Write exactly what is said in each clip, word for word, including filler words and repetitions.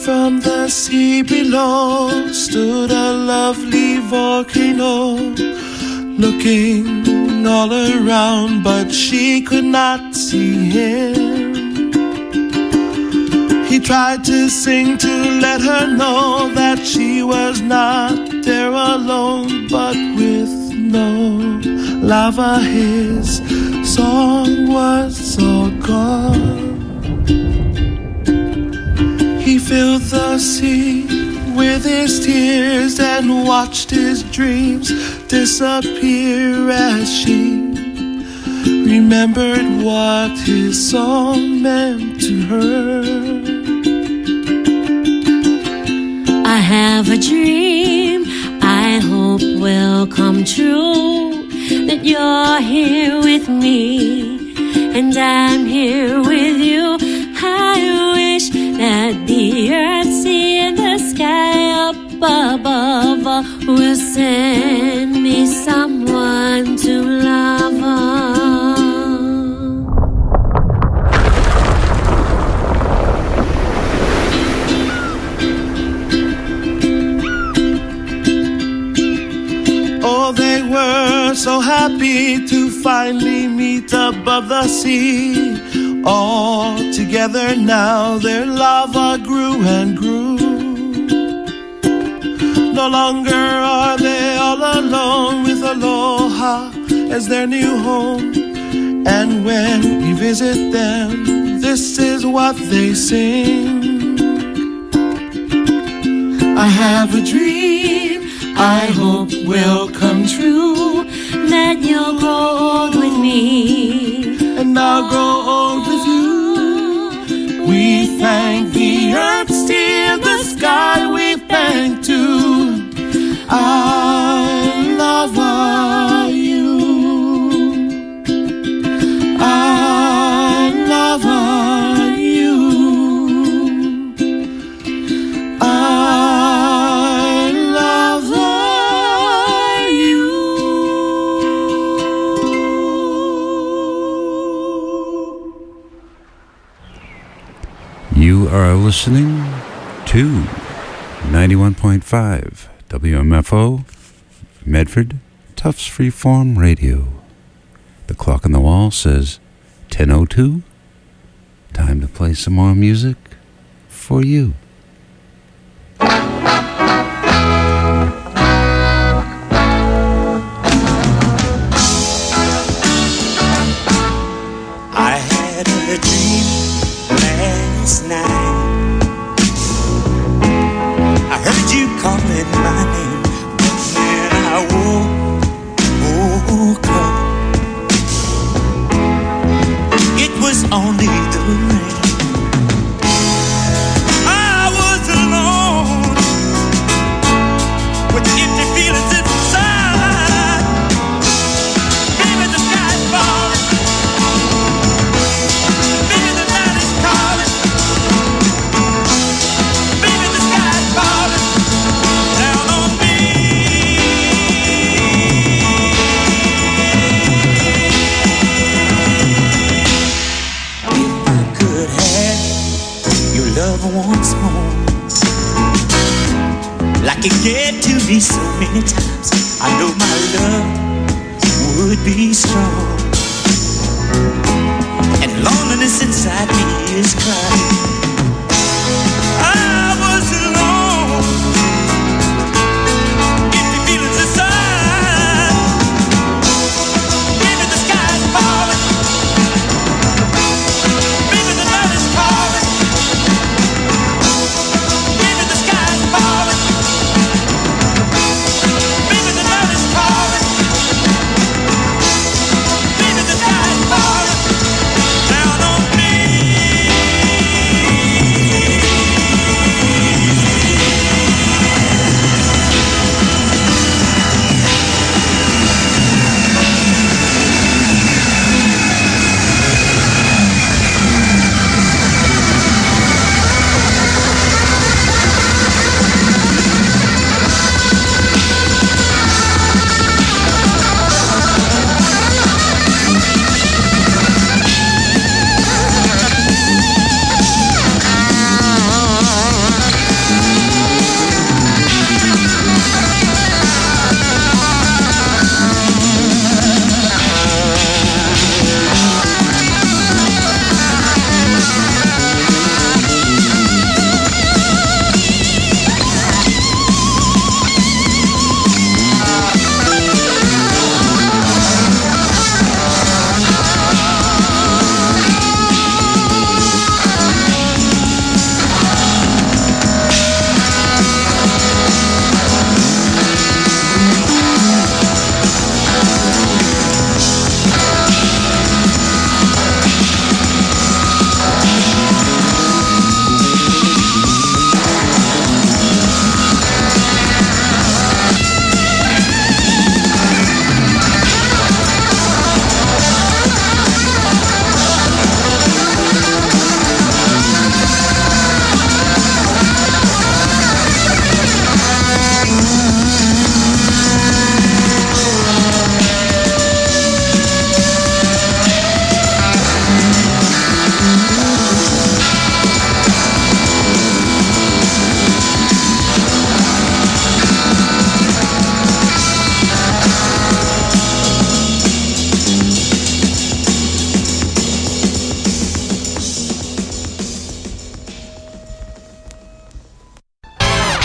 from the sea below stood a lovely volcano, looking all around, but she could not see him. He tried to sing to let her know that she was not there alone, but with no lava his song was all gone. He filled the sea with his tears and watched his dreams disappear as she remembered what his song meant to her. I have a dream I hope will come true, that you're here with me and I'm here with you. I wish that the earth, sea, and the sky up above will send me someone to love. Oh, they were so happy to finally meet above the sea. All together now their lava grew and grew. No longer are they all alone, with Aloha as their new home. And when we visit them, this is what they sing. I have a dream I hope will come true, that you'll grow old with me and I'll grow old with you. We thank the earth, still the sky we thank too. I love you. I love you. I love you. You are listening to ninety-one point five W M F O, Medford, Tufts Freeform Radio. The clock on the wall says ten oh two. Time to play some more music for you. I had a dream last night. I heard you calling my name, but when I woke, woke up, it was only the rain. I was alone with empty feelings inside. Baby, the sky's falling. Baby, the night is calling. Baby, the sky's falling down on me. If I could have your love once more, like you gave to me so many times, I know my love would be strong. And loneliness inside me is crying. I was alone, empty feelings inside. Baby, the sky's falling. Baby, the night is calling. Baby, the sky's falling. Baby, the night is calling. Baby, the sky's falling down on me.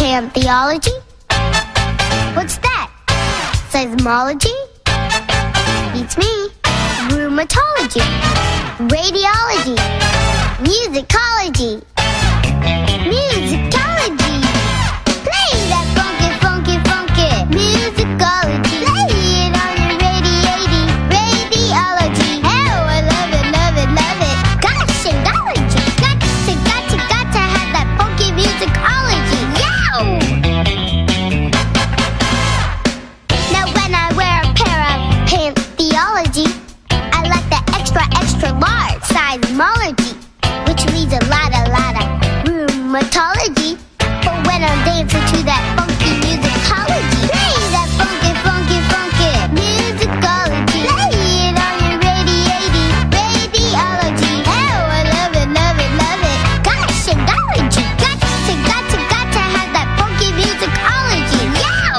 Pantheology? What's that? Seismology? Beats me. Rheumatology. Radiology. Musicology. Musicology. Play that funky, funky, funky. Musicology. Play it on your radiating. Radiology. Oh, I love it, love it, love it. Gosh, andology. Got to, got to, got to have that funky musicology. Yow! Now when I wear a pair of Pantheology, I like the extra, extra large seismology, which means a lot, a lot of rheumatology. But when I'm dancing to that funky musicology, play that funky, funky, funky musicology. Play it on your radiating radiology. Oh, I love it, love it, love it. Gosh, andology. Got to, got to, got to have that funky musicology. Yow!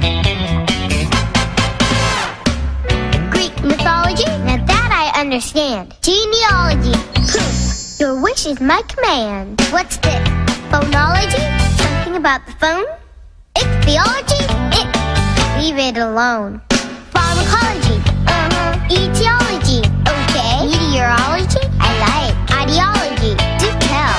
Greek mythology? Now that I understand. Genealogy. Poof. Your wish is my command. What's this? Phonology? Something about the phone? Ichthyology? It. Leave it alone. Pharmacology? Uh-huh. Etiology? Okay. Meteorology? I like. Ideology? Do tell.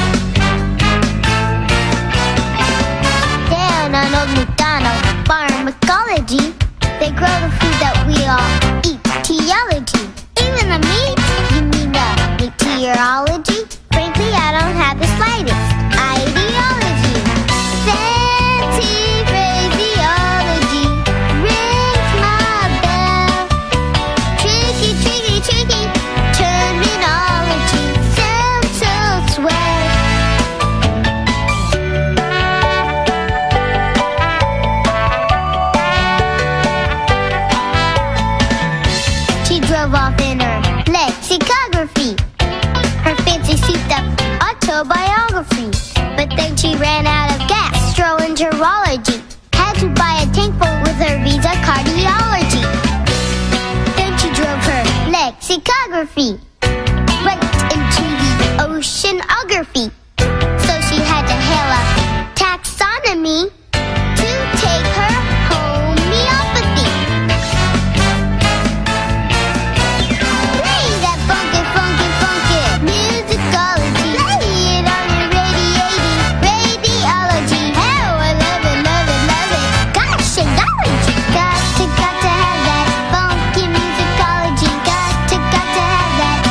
Down on Old MacDonald. Pharmacology? They grow the food that we all eat. Etiology? Even the meat? You mean the meteorology? Frankly, I don't have the slightest ideology. Fancy phraseology rings my bell. Tricky, tricky, tricky terminology sounds so swell. She drove off in her lexicography, her fancy souped-up autobiography. But then she ran out of gastroenterology, had to buy a tank full with her visa cardiology. Then she drove her lexicography, went into the oceanography. So she had to hail a taxonomy to take her homeopathy. Play that funky, funky, funky musicology. Play it on your radiating radiology. Oh, I love it, love it, love it. Gosh, andology. Got to, got to have that funky musicology. Got to, got to have that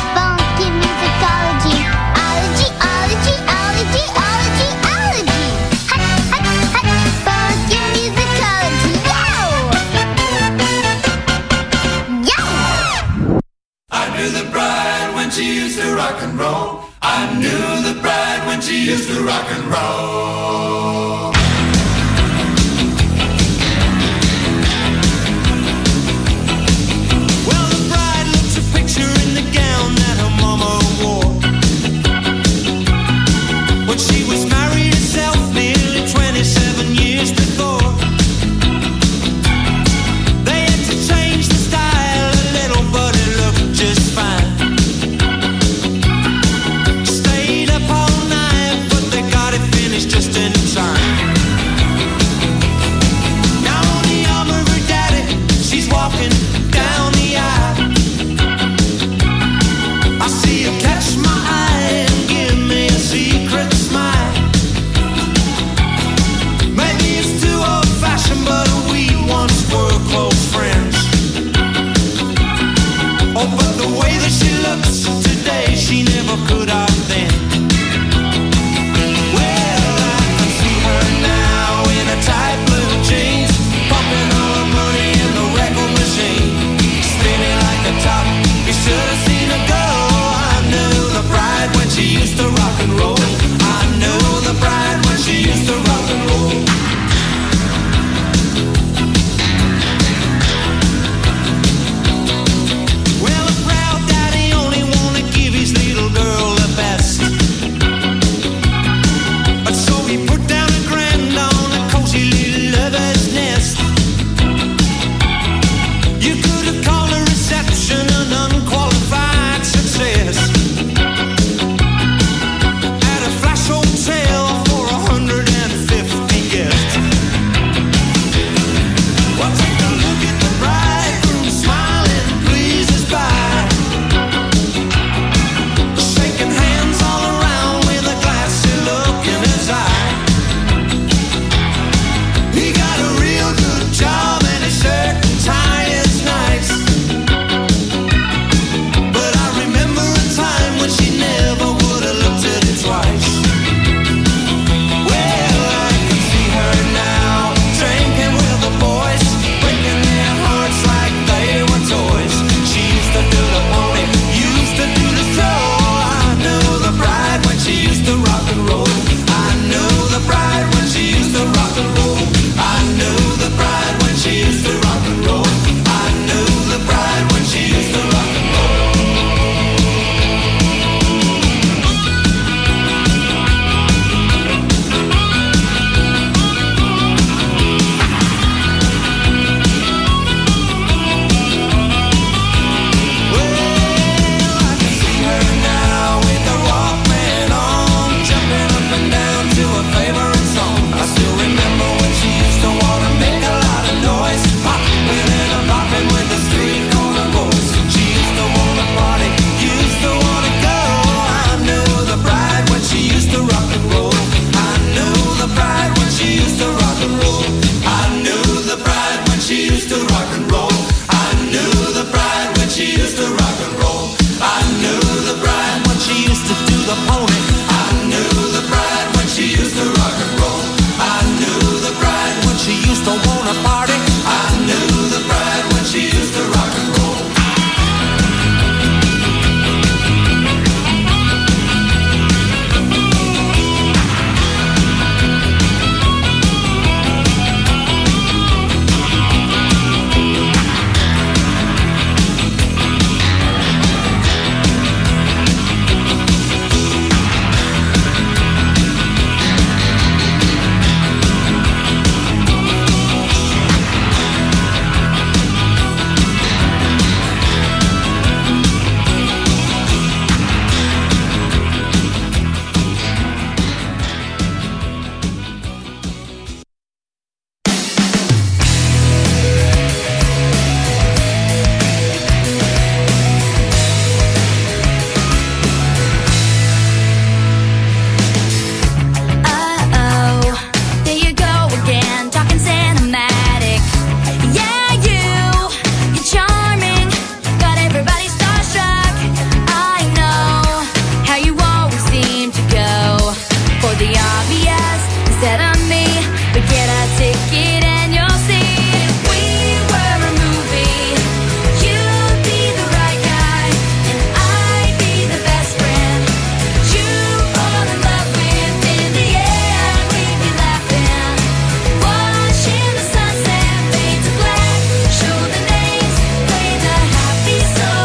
ticket and you'll see. If we were a movie, you'd be the right guy, and I'd be the best friend. You fall in love with. In the end, we'd be laughing, watching the sunset fade to black. Show the names, play the happy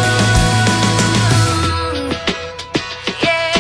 song. Yeah.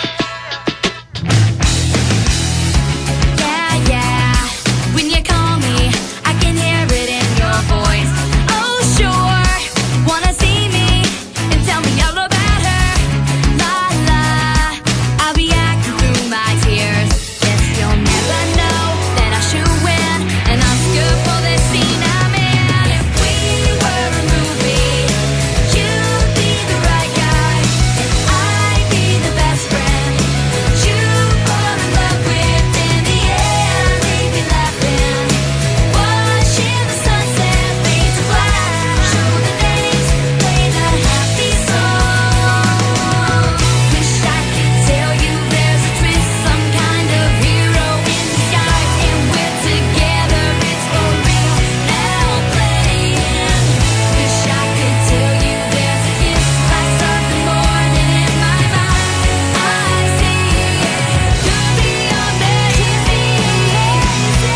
Yeah, yeah. When you call me, I can hear it in your voice. Oh, sure. Wanna see me and tell me all about her. La la. I'll be acting through my tears. Guess you'll never know that I should win an Oscar for this scene I'm in. If we were a movie, you'd be the right guy, and I'd be the best friend. You fall in love with. In the end, we'd be laughing, watching the sunset fade to black. Show the names, play the happy song. Wish I could tell you there's a twist, some kind of hero in disguise, and we're together, it's for real, now playing. Wish I could tell you there's a kiss, last of the morning in my mind. I see it, you'll be amazing.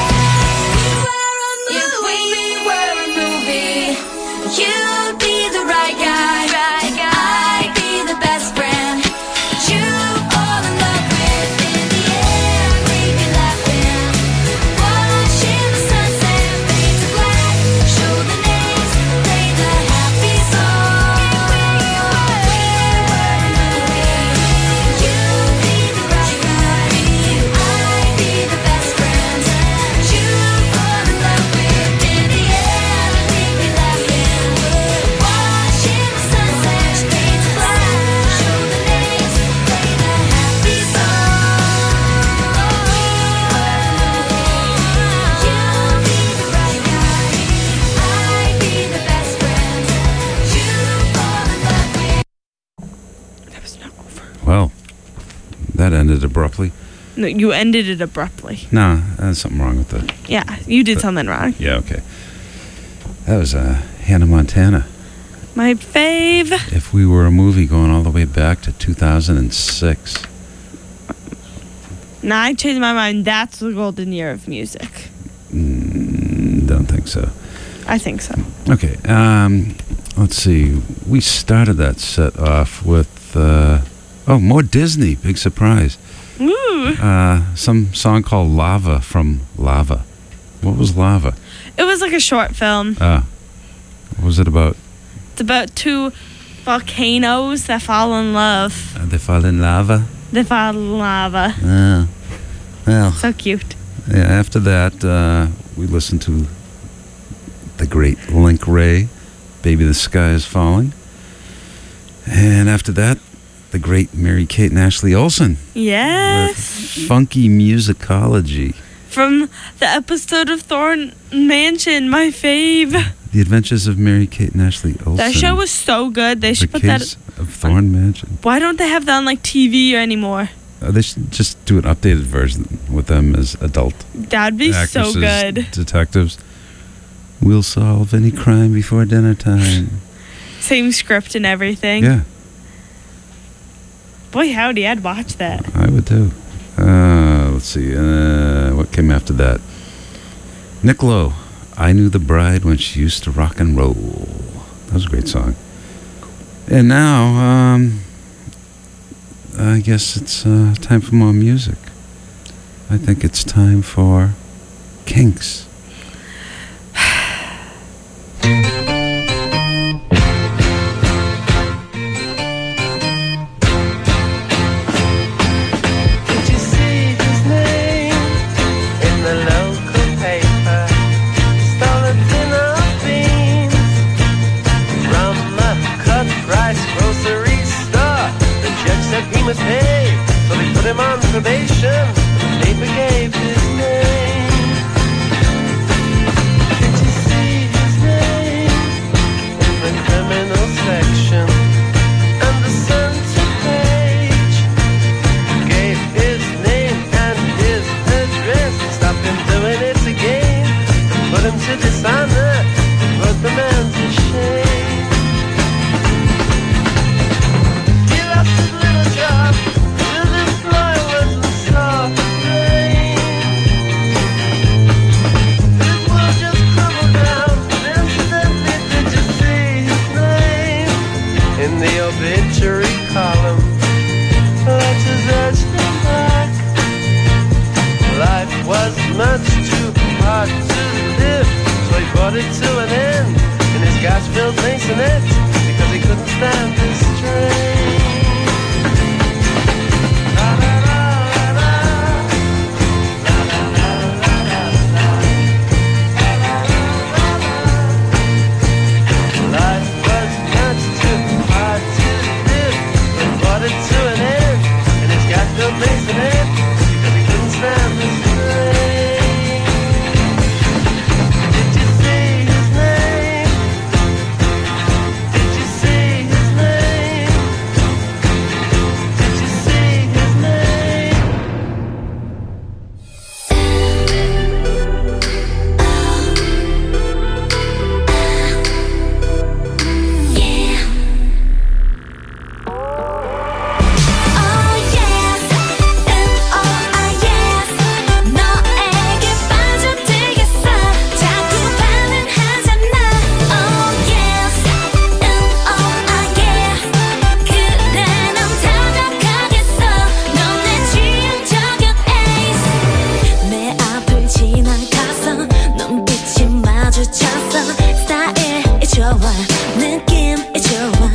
If we were a movie, you'd be the right guy, I'd be the best friend. You fall in love with. In the end, we'd be laughing, watching the sunset fade to black. Show the names, play the happy song. If we were a movie, you'd be the right guy, I'd be the best friend. You fall in love with. In the end, we'd be laughing, watching the sunset fade to black. Show the names, play the happy song. You'd be the right guy, I'd be the best friend. You fall in love with. That was not over. Well, that ended abruptly. No, you ended it abruptly. No, there's something wrong with the. Yeah, you did something wrong. Yeah, okay. That was uh, Hannah Montana. My fave. If we were a movie going all the way back to two thousand six. Now I changed my mind. That's the golden year of music. Mm, don't think so. I think so. Okay, um, let's see. We started that set off with, uh, oh, more Disney. Big surprise. Ooh. Uh, some song called Lava from Lava. What was Lava? It was like a short film. Uh, what was it about? It's about two volcanoes that fall in love. Uh, they fall in lava? They fall in lava. Uh, well, So cute. yeah, after that, uh, we listened to the great Link Ray, Baby the Sky is Falling. And after that, the great Mary-Kate and Ashley Olsen. Yes. With Funky Musicology. From the episode of Thorn Mansion, my fave. The Adventures of Mary-Kate and Ashley Olsen. That show was so good. They The should put Case that. of Thorn Mansion. Why don't they have that on like T V or anymore? Uh, they should just do an updated version with them as adult That'd be so actresses, good. detectives. We'll solve any crime before dinner time. Same script and everything. Yeah, Boy, howdy, I'd watch that. I would too. Uh, let's see. Uh, what came after that? Nick Lowe. I Knew the Bride When She Used to Rock and Roll. That was a great song. And now, um, I guess it's uh, time for more music. I think it's time for Kinks. Did you see his name in the local paper? Stole a tin of beans from a cut-price grocery store. The judge said he must pay, so they put him on probation. The paper gave his name. much too hard to live. So he brought it to an end in his gas-filled masonette because he couldn't stand this train. La la la la la. La la la la la la. La la la la la. Life was much too hard to live. So he brought it to an end in his gas-filled masonette because he couldn't stand this train. Did you see his name? Did you see his name? Did you see his name? Oh yes, and oh ah yes. 너에게 빠져들겠어. 자꾸 반응하잖아. Oh yes, and oh ah yes. 그래 넌 타격하겠어. 넌 내 취향 저격 ace. 내 앞을 지나가서 눈빛이 마주쳤어. 스타일이 좋아, 느낌이 좋아.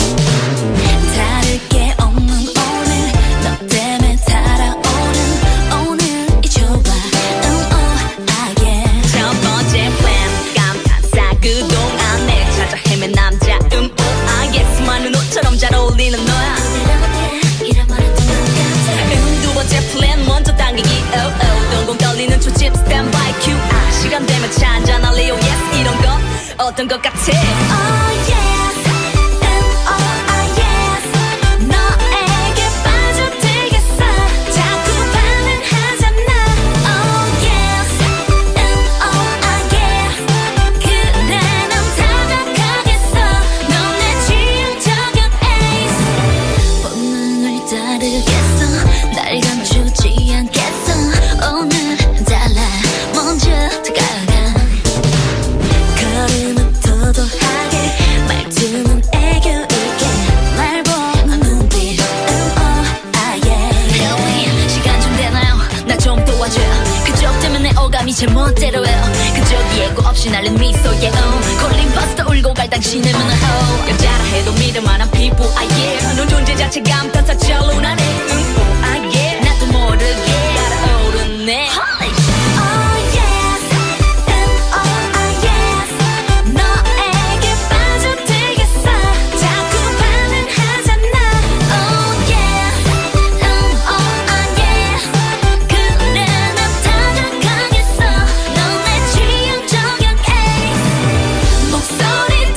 다를 게 없는 오늘, 너 때문에 달아오는 오늘이 좋아. 음, oh, ah, yeah. 첫 번째 plan, 감탄사 그동안 내 찾아 헤맨 남자. 음, oh, ah, yes. 많은 옷처럼 잘 어울리는 너야. 잃어버렸던 것 같아. 음, 두 번째 plan, 먼저 당기기. Oh, oh. 동공 떨리는 초집, standby cue. 아, 시간 되면 차 한잔 할래요. Yes, 이런 거 어떤 것 같아? Oh, yes. And oh, ah, yes. 너에게 빠져들겠어. 자꾸 반응하잖아. Oh yes, and oh ah yes. 그래 넌 타격하겠어. 넌 내 취향 저격 ace. 본능을 따르겠어. 날 감추지 않겠어. 오늘 달라. 먼저 다가가. 걸음은 도도하게, 말투는 애교 있게. 날 보는 눈빛. 음, oh, ah, yeah. Help me, 시간 좀 되나요? 나 좀 도와줘요. 그쪽 때문에 오감이 제 멋대로 해요. 그쪽 예고 없이 날린 미소에 음. 걸린 파스타 울고 갈 당신의 문은 oh. 여자라 해도 믿을 만한 피부 ah yeah. 넌 존재 자체 감탄사 절로나네. 음, oh, ah yeah. 나도 모르게 달아오르네. Oh yes, and oh ah yes. 너에게 빠져들겠어. 자꾸 반응하잖아. Oh yes, and oh ah yes. 그래 난 타격하겠어. 넌 내 취향 저격 ace. 목소리도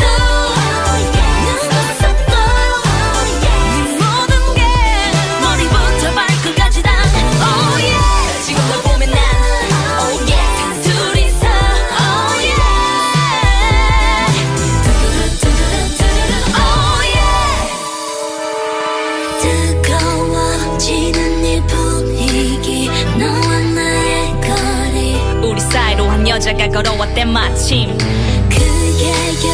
눈웃음도 네 모든 게 머리부터 발끝까지 다 Oh yeah. 지금 널 보면 난 Oh yeah. 둘이서 Oh yeah. Oh yeah. 뜨거워지는 이 분위기, 너와 나의 거리. 우리 사이로 한 여자가 걸어왔대 마침. 그게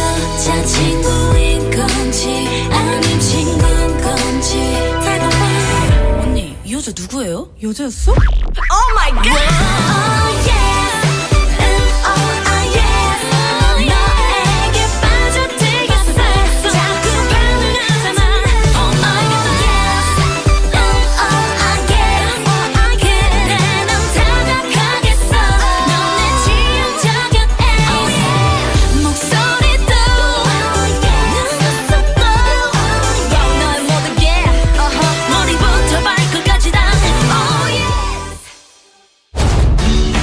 여자친구인 건지 아님 친구인 건지. 언니, 이 여자 누구예요? 여자였어? Oh my god. Oh yeah. And oh ah yes. 너에게 빠져들겠어. 자꾸 반응하잖아. Oh my god. Yes. And oh ah yes. 그래 넌 타격하겠어. 넌 내 취향 저격 ace. 목소리도 눈웃음도 너의 모든 게 머리부터 발끝까지 다 Oh yeah.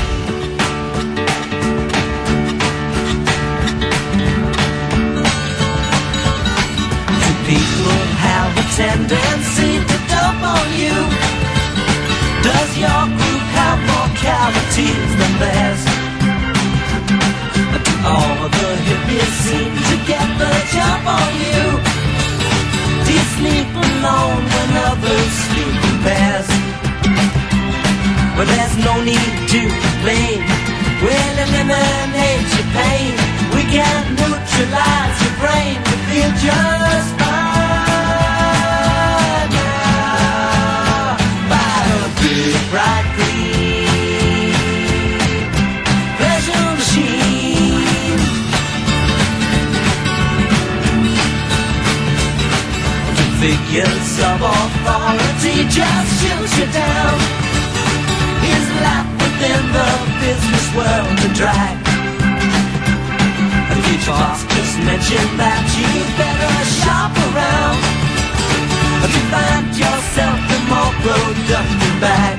figures of authority just shoot you down. Is life within the business world a drag? A future boss just mentioned that you better shop around to find yourself a more productive bag.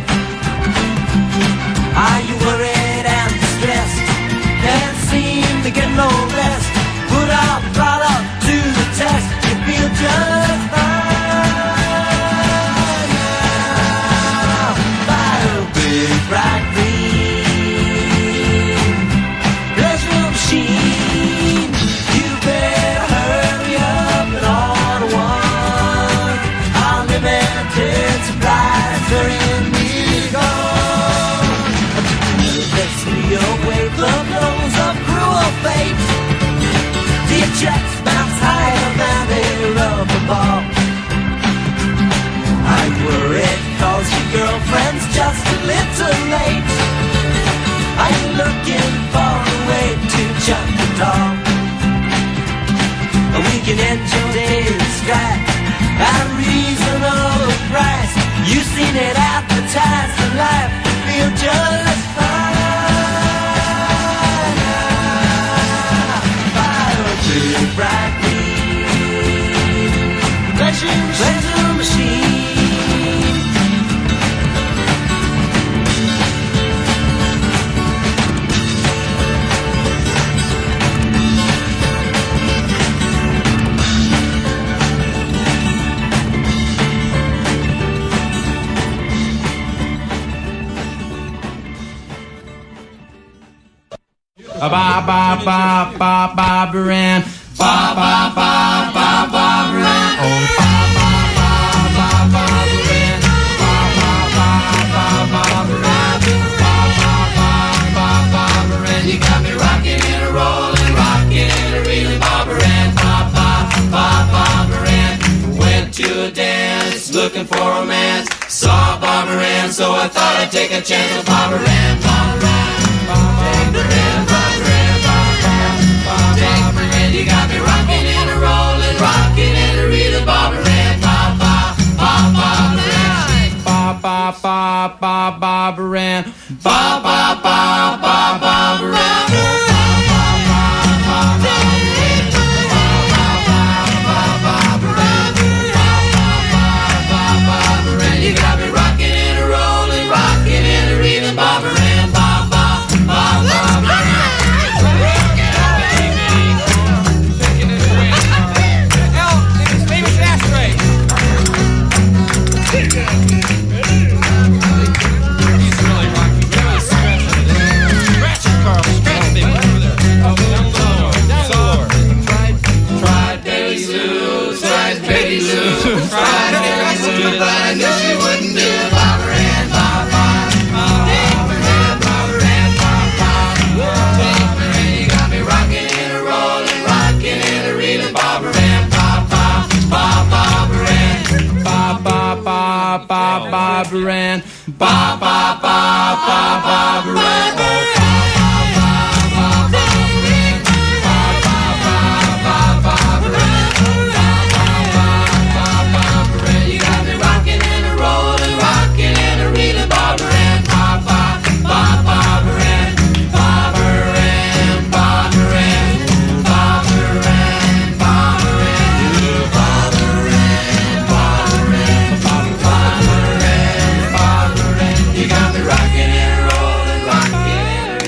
Are you worried and distressed? Can't seem to get no rest. Put our product to the test. You feel just fine now. Buy a big bright green pleasure machine. You better hurry up and order one. Unlimited supplies are in need gone. Let's me away the blows of cruel fate. The jets bounce higher than a rubber ball. I'm worried cause your girlfriend's just a little late. Are you looking for a way to chuck the dog? We can end your daily strife at a reasonable price. You've seen it advertised in life. Feel just fine now. Buy a big bright green pleasure pleasure machine. Ba ba ba ba Barbara Ann. Ba ba ba ba Barbara Ann. Oh ba ba ba ba Barbara Ann. Ba ba ba ba Barbara Ann. Ba ba ba ba Barbara Ann. You got me rocking and a rolling, rocking and a reeling, Barbara Ann. Ba ba ba Barbara Ann. Went to a dance looking for romance. Saw Barbara Ann, so I thought I'd take a chance with Barbara Ann. Barbara Ann. Barbara Ann. You got me rocking and a rolling, rocking and a reeling, Barbara Ann. Ba ba ba Barbara Ann. Ba ba ba ba Barbara Ann. Ba ba ba ba Barbara Ann. You got me rocking and a rolling, rocking and a reeling, Barbara Ann. Ba ba ba Barbara Ann. Barbara Ann. Ba ba ba ba Barbara Ann. You got me rocking and a rolling, rocking and a reeling, Barbara Ann. Ba ba ba Barbara Ann. Barbara Ann, Barbara Ann, Barbara Ann, Barbara Ann, Barbara Ann, Barbara Ann, Barbara Ann. You got me rocking and rolling, rocking and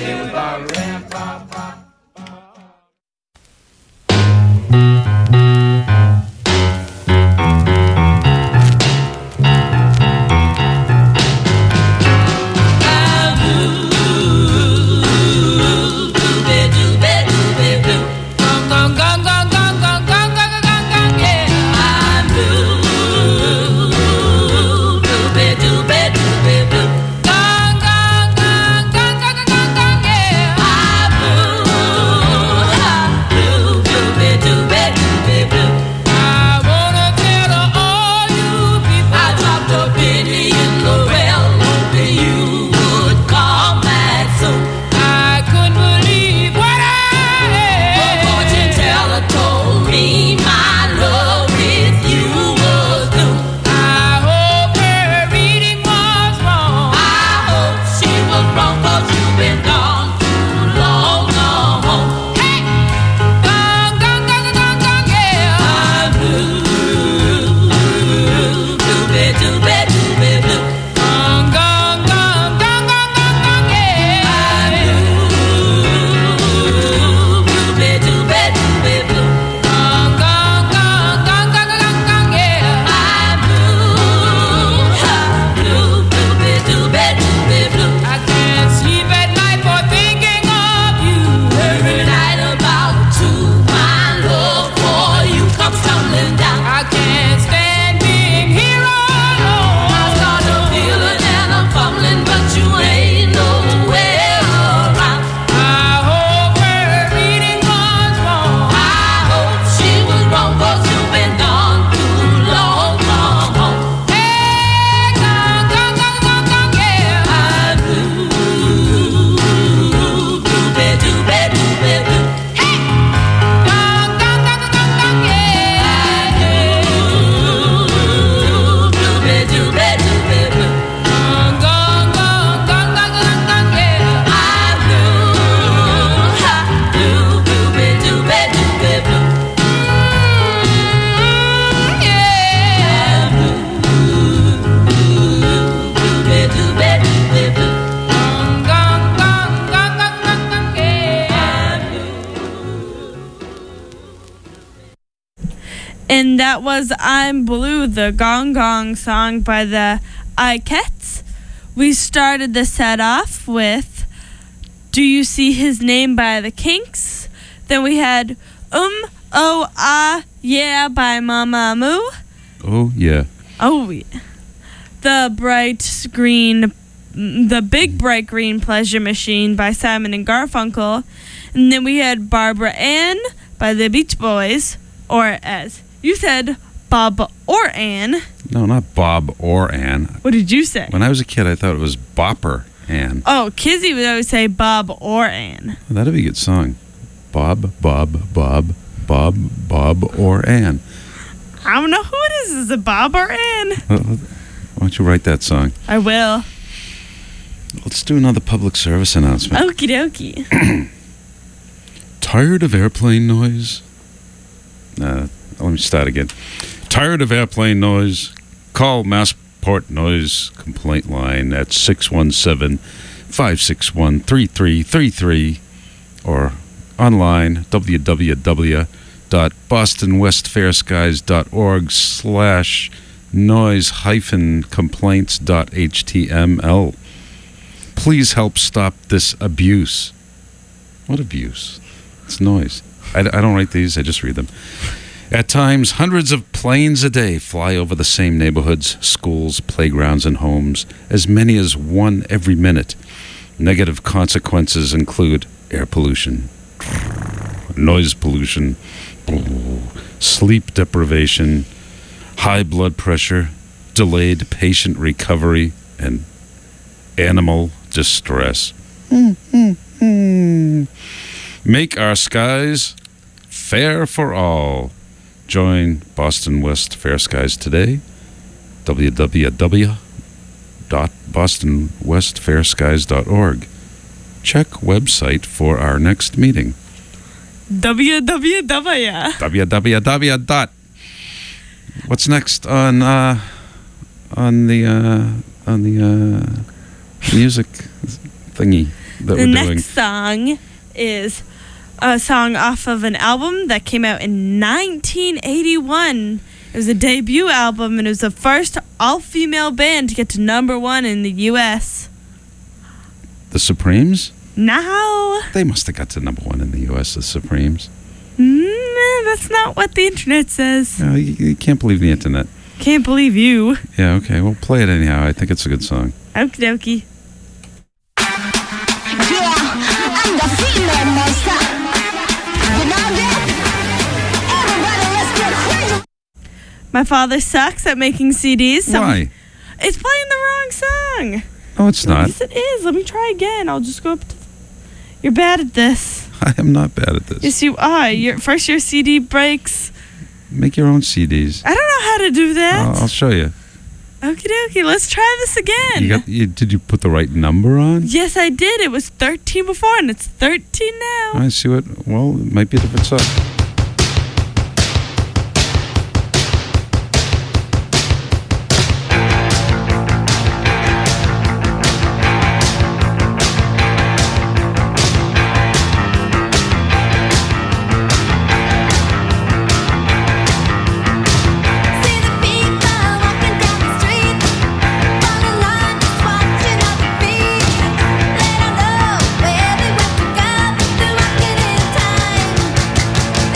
And that was I'm Blue, the Gong Gong song by the Ikettes. We started the set off with Do You See His Name by the Kinks. Then we had Um, Oh, Ah, Yeah by Mamamoo. Oh, yeah. Oh, yeah. The Bright Green, The Big Bright Green Pleasure Machine by Simon and Garfunkel. And then we had Barbara Ann by the Beach Boys, or as you said, Bob or Ann. No, not Bob or Ann. What did you say? When I was a kid, I thought it was Bopper Ann. Oh, Kizzy would always say Bob or Ann. Oh, that'd be a good song. Bob, Bob, Bob, Bob, Bob, or Ann. I don't know who it is. Is it Bob or Ann? Uh, why don't you write that song? I will. Let's do another public service announcement. Okie dokie. Tired of airplane noise? Uh, let me start again. Tired of airplane noise? Call Massport Noise Complaint Line at six one seven, five six one, three three three three or online w w w dot boston west fair skies dot org slash noise hyphen complaints dot h t m l. Please help stop this abuse. What abuse? It's noise. I, I don't write these, I just read them. At times, hundreds of planes a day fly over the same neighborhoods, schools, playgrounds, and homes, as many as one every minute. Negative consequences include air pollution, noise pollution, sleep deprivation, high blood pressure, delayed patient recovery, and animal distress. Make our skies fair for all. Join Boston West Fair Skies today. w w w dot boston west fair skies dot org. Check website for our next meeting. W W W. w w w dot. What's next on uh, on the uh, on the uh, music thingy that The we're next doing? song is a song off of an album that came out in nineteen eighty-one. It was a debut album, and it was the first all-female band to get to number one in the U S The Supremes? Now, They must have got to number one in the U S, the Supremes. mm, that's not what the internet says. No, you, you can't believe the internet. Can't believe you. Yeah, okay, well, play it anyhow. I think it's a good song. Okie dokie. Yeah, I'm the female monster. You know that? Everybody, let's get crazy. My father sucks at making C Ds. so Why? It's playing the wrong song. No, it's not. Yes, it is. Let me try again. I'll just go up to... You're bad at this. I am not bad at this. Yes, you are. Your, first your C D breaks. Make your own C Ds. I don't know how to do that. I'll, I'll show you. Okie dokie. Let's try this again. You got? You, did you put the right number on? Yes, I did. It was thirteen before, and it's thirteen now. I see what. Well, it might be a different song. See the people walking down the street, fall in line, just watching other feet. They don't know where they went to go, they're walking in time.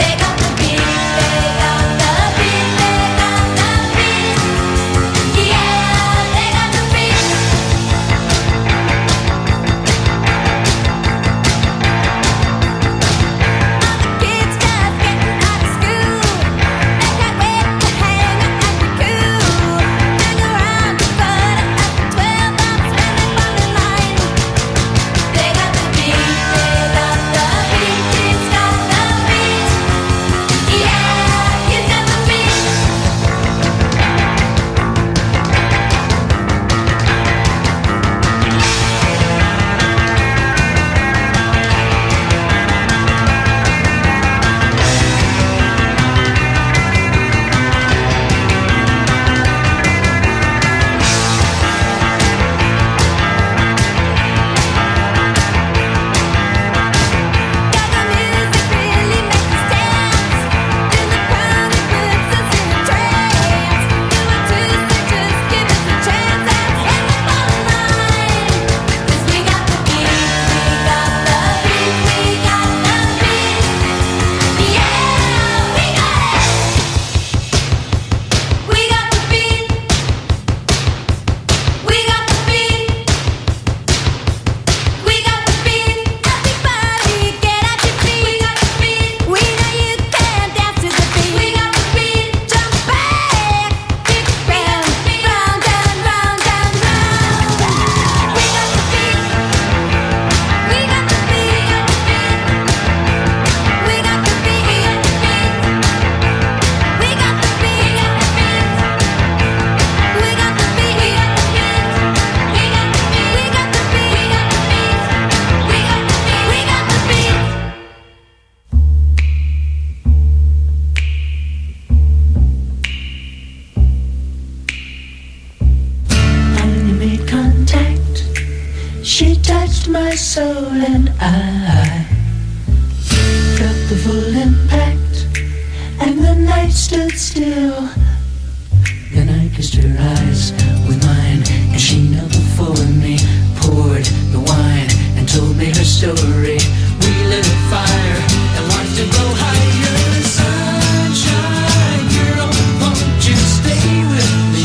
soul, and I felt the full impact, and the night stood still. Then I kissed her eyes with mine, and she knelt before me, poured the wine, and told me her story. We lit a fire and watched it blow higher. Sunshine girl, won't you stay with me?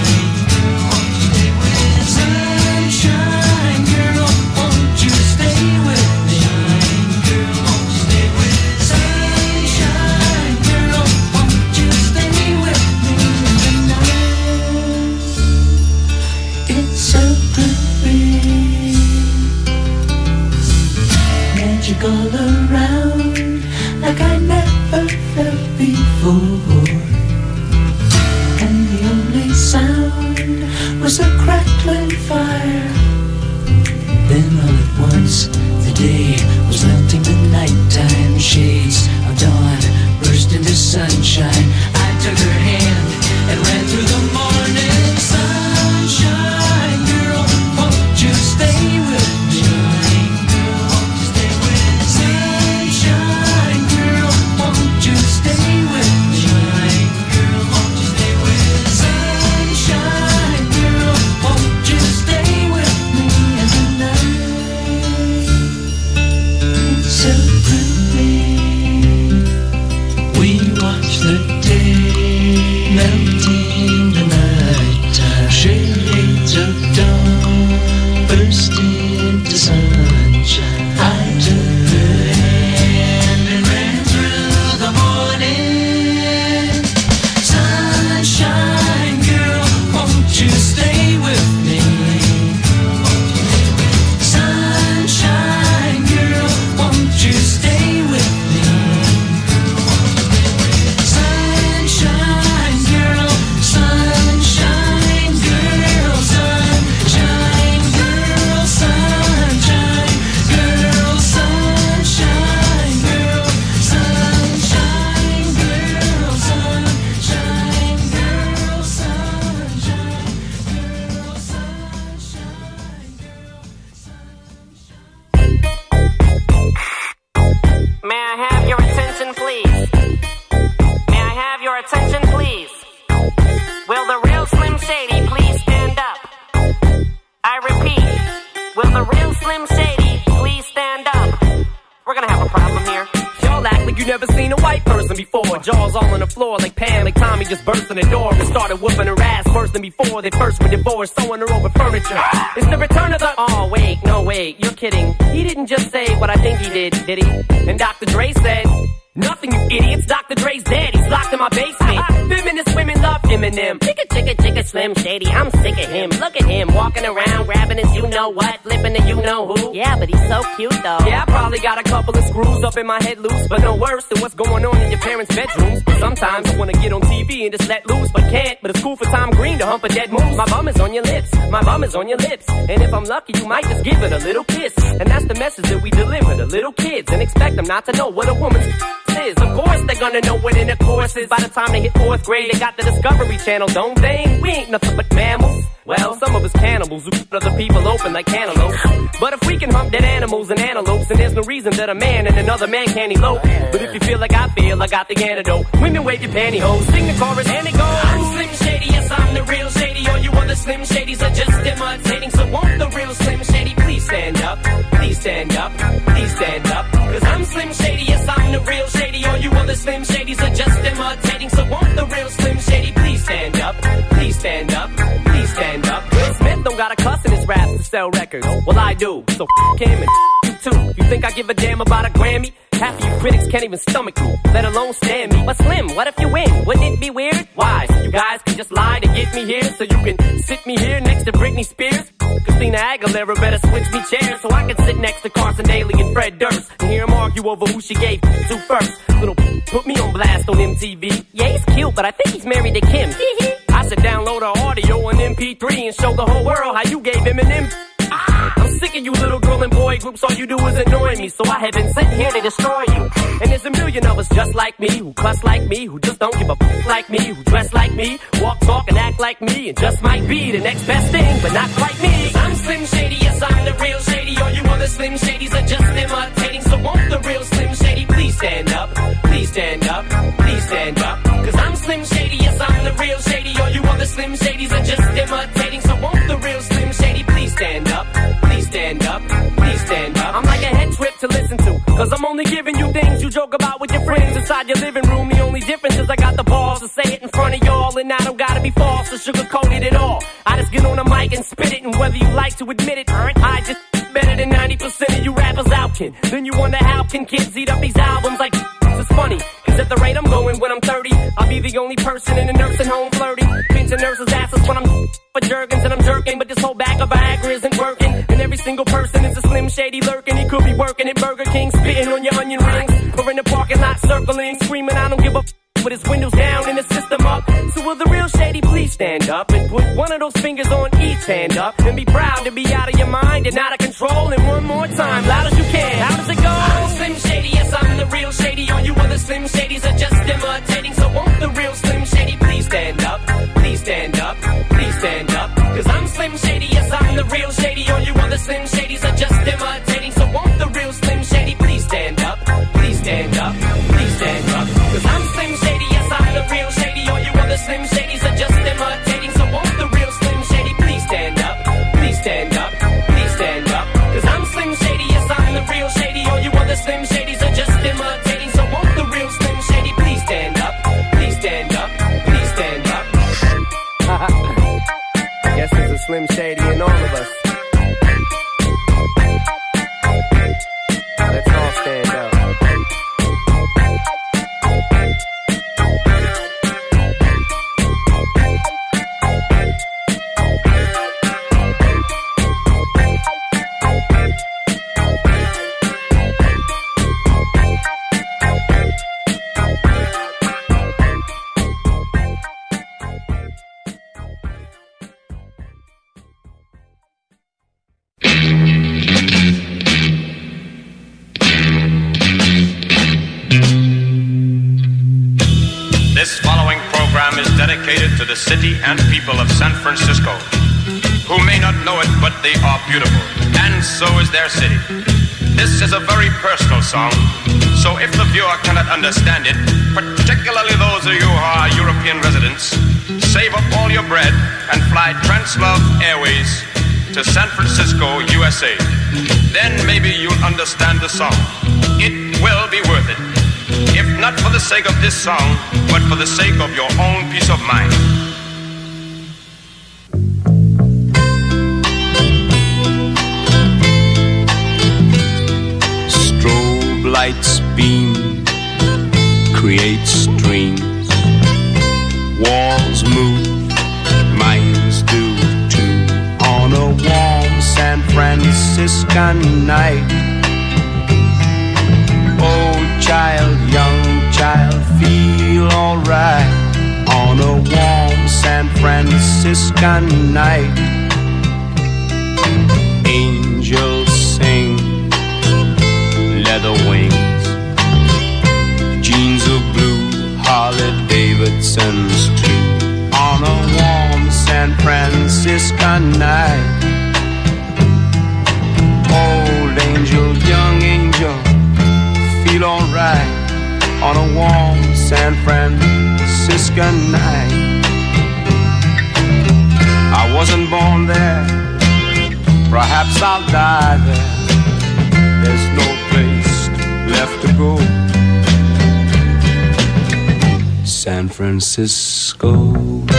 Sunshine girl, won't you stay with me? Sunshine girl, won't you stay with me tonight? It's so pretty, magic all around, like I never felt before. And the only sound was the crackling fire. Then all at once, the day was melting the nighttime. Shades of dawn burst into sunshine. I took her hand and ran through the morning. Sunshine girl, won't you stay with me? Sunshine girl, won't you stay with me? Sunshine girl, won't you stay with me tonight? It's so pretty. We watch the day melting the nighttime. Shades of dawn burst into sunshine. I took her hand and ran through the morning. Sunshine girl, won't you stay with me? Sunshine girl, won't you stay with me? Sunshine girl, sunshine girl, sunshine girl, sunshine girl, sunshine girl, sunshine girl, sunshine girl, sunshine girl, sunshine. May I have your attention, please? May I have your attention, please? Will the real Slim Shady please stand up? I repeat, will the real Slim Shady please stand up? We're gonna have a problem here. Y'all act like you never seen a white person before. Jaws all on the floor like Pam, like Tommy just burst in the door and started whooping her ass worse than before. They first were divorced, sewing her over furniture. It's the return of the... Oh, wait, no, wait, you're kidding. He didn't just say what I think he did, did he? And Doctor Dre said... Nothing, you idiots. Doctor Dre's dead. He's locked in my basement. Feminist women love Eminem. Chicka, chicka, chicka, Slim Shady. I'm sick of him. Look at him walking around, grabbing his you-know-what, flipping the you-know-who. Yeah, but he's so cute, though. Yeah, I probably got a couple of screws up in my head loose, but no worse than what's going on in your parents' bedrooms. Sometimes I wanna get on T V and just let loose, but can't. But it's cool for Tom Green to hump a dead moose. My bum is on your lips. My bum is on your lips. And if I'm lucky, you might just give it a little kiss. And that's the message that we deliver to little kids and expect them not to know what a woman's is. Of course they're gonna know what intercourse is. By the time they hit fourth grade, they got the Discovery Channel, don't they? We ain't nothing but mammals. Well, some of us cannibals who cut other people open like cantaloupes. But if we can hump dead animals and antelopes, then there's no reason that a man and another man can't elope. But if you feel like I feel, I got the antidote. Women wave your pantyhose, sing the chorus and it goes. I'm Slim Shady, yes I'm the real Shady. All you other Slim Shadys are just imitating. So won't the real Slim Shady please stand up? Please stand up, please stand up. Cause I'm Slim Shady, yes I'm the real Shady. All you other Slim Shadys are just imitating. So won't the real Slim Shady please stand up? Please stand up, please stand up. Will Smith don't got a cuss in his raps to sell records. Well I do, so f*** him and f*** you too. You think I give a damn about a Grammy? Half of you critics can't even stomach me, let alone stand me. But Slim, what if you win? Wouldn't it be weird? Why? So you guys can just lie to get me here, so you can sit me here next to Britney Spears? Christina Aguilera better switch me chairs so I can sit next to Carson Daly and Fred Durst and hear them argue over who she gave to first. Little put me on blast on M T V. Yeah, he's cute, but I think he's married to Kim. I should download her audio on M P three and show the whole world how you gave him an M. I'm sick of you little girl and boy groups, all you do is annoy me. So I have been sitting here to destroy you. And there's a million of us just like me, who cuss like me, who just don't give a f*** like me, who dress like me, walk, talk, and act like me, and just might be the next best thing, but not quite me. I'm Slim Shady, yes I'm the real Shady. All you other other Slim Shadys are just imitating. So won't the real Slim Shady please stand up? Please stand up, please stand up. Cause I'm Slim Shady, yes I'm the real Shady. All you other Slim Shadys are just imitating. So won't the real Slim Shady please stand up? Please stand up, please stand up. I'm like a head trip to listen to, cause I'm only giving you things you joke about with your friends inside your living room. The only difference is I got the balls to say it in front of y'all, and I don't gotta be false or sugarcoat it at all. I just get on the mic and spit it, and whether you like to admit it, I just better than ninety percent of you rappers out, kid. Then you wonder how can kids eat up these albums like it's funny. Cause at the rate I'm going when I'm thirty, I'll be the only person in a nursing home flirting. Pinching nurses' asses when I'm for Jergens and I'm jerking. But this whole bag of Viagra isn't working, and every single person is a Slim Shady lurking. He could be working at Burger King, spitting on your onion rings, or in the parking lot circling, screaming I don't give a f- with his windows down and the system up. So will the real Shady please stand up and put one of those fingers on each hand up and be proud to be out of your mind and out of control. And one more time, loud as you can. How does it go? I'm Slim Shady, yes I'm the real Shady. All you other Slim Shadys are just imitating. So won't the real Slim Shady please stand up? Please stand up, please stand up. Cause I'm Slim Shady, yes I'm the real Shady. All you other Slim Shadys are just imitating. So won't the real Slim Shady please stand up? Please stand up, please stand up. Cause I'm Slim Shady, yes I'm the real Shady. All you other Slim Shadys are just imitating. So won't the real Slim Shady please stand up? Please stand up, please stand up. Cause I'm Slim Shady, yes I'm the real Shady. All you other Slim Shadys are just imitating. So won't the real Slim Shady please stand up? Please stand up, please stand up. Guess there's a Slim Shady in all of us. Let's all stand up. This following program is dedicated to the city and people of San Francisco, who may not know it, but they are beautiful, and so is their city. This is a very personal song, so if the viewer cannot understand it, particularly those of you who are European residents, save up all your bread and fly Translove Airways to San Francisco, U S A. Then maybe you'll understand the song. It will be worth it. If not for the sake of this song, but for the sake of your own peace of mind. Strobe lights beam, create streams. Walls move, minds do too. On a warm San Franciscan night, old child, young child, feel alright. On a warm San Franciscan night, angels sing, leather wings, jeans of blue, Harley Davidson's too. On a warm San Franciscan night, old angel, young angel, feel alright. On a warm San Franciscan night, I wasn't born there, perhaps I'll die there. There's no place left to go. San Francisco.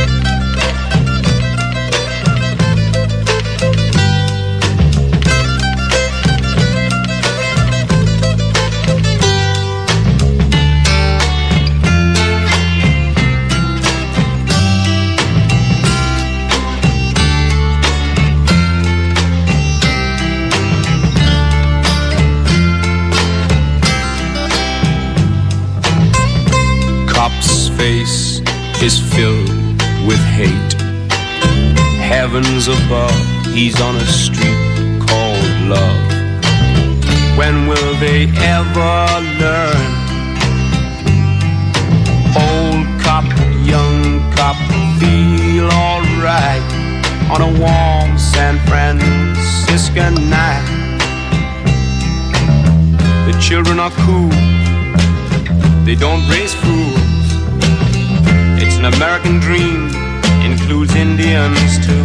Face is filled with hate. Heavens above, he's on a street called love. When will they ever learn? Old cop, young cop, feel alright. On a warm San Franciscan night, children are cool. They don't raise fools. It's an American dream, includes Indians too.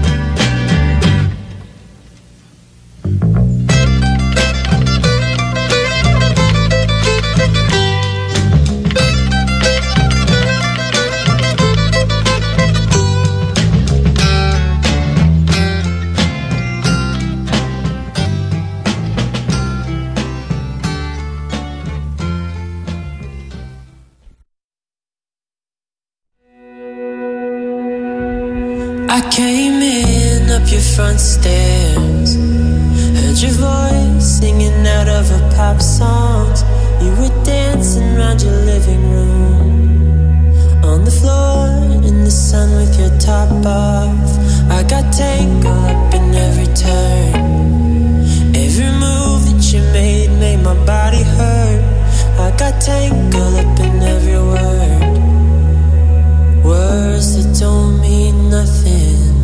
I came in up your front stairs, heard your voice singing out of a pop songs. You were dancing around your living room, on the floor in the sun with your top off. I got tangled up in every turn. Every move that you made made my body hurt. I got tangled up in every word, words that don't mean nothing.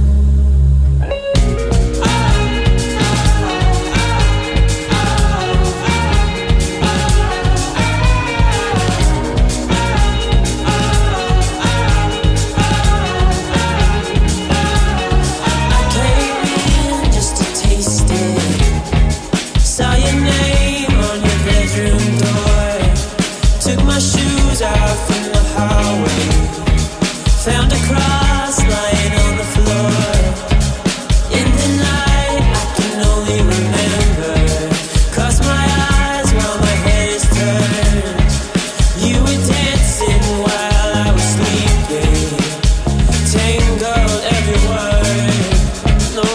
Found a cross lying on the floor. In the night I can only remember, cross my eyes while my head is turned. You were dancing while I was sleeping, tangled every word. No.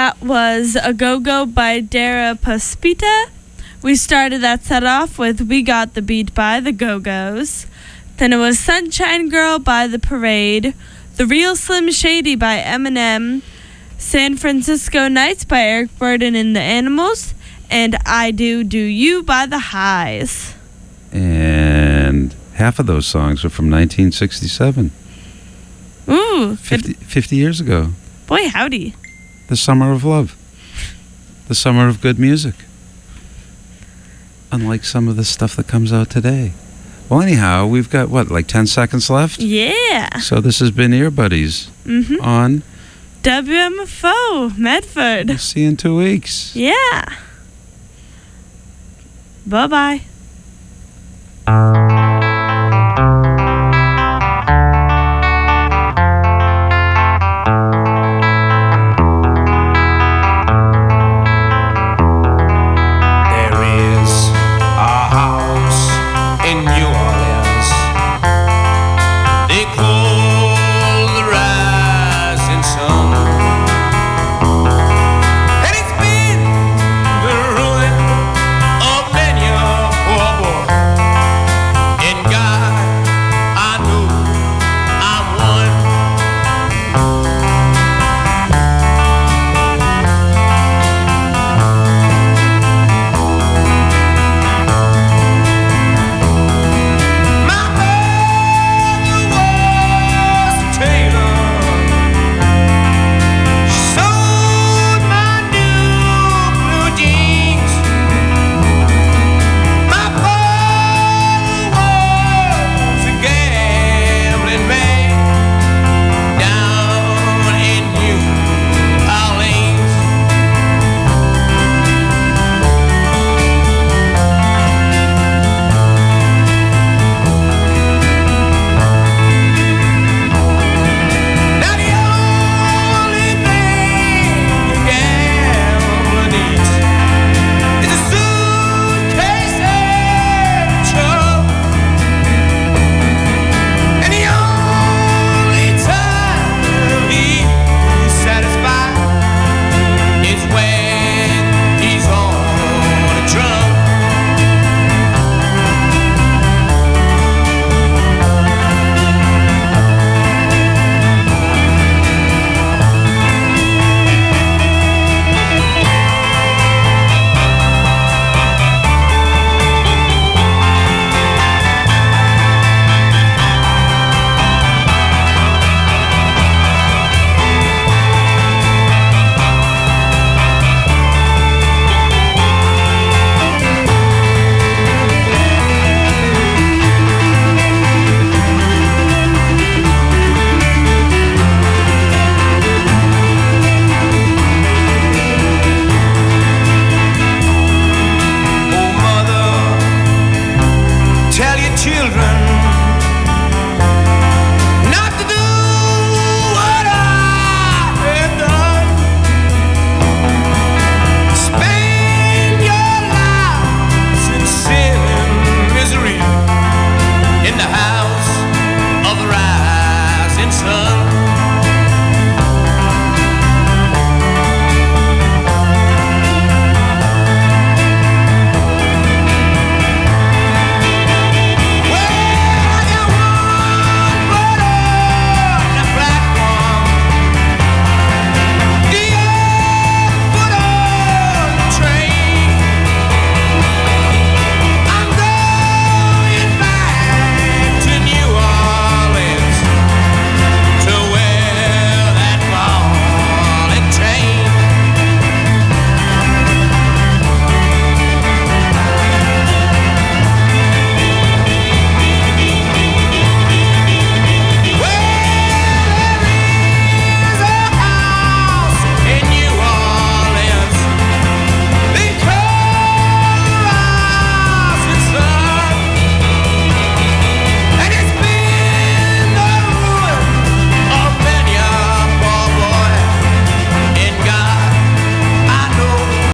That was A Go-Go by Dara Puspita. We started that set off with We Got the Beat by the Go-Go's. Then it was Sunshine Girl by The Parade, The Real Slim Shady by Eminem, San Francisco Nights by Eric Burden and the Animals, and I Do Do You by The Highs. And half of those songs are from nineteen sixty-seven. Ooh. fifty, fifty years ago. Boy, howdy. The summer of love. The summer of good music. Unlike some of the stuff that comes out today. Well, anyhow, we've got, what, like ten seconds left? Yeah. So this has been Ear Buddies Mm-hmm. on W M F O, Medford. We'll see you in two weeks. Yeah. Bye-bye. Uh.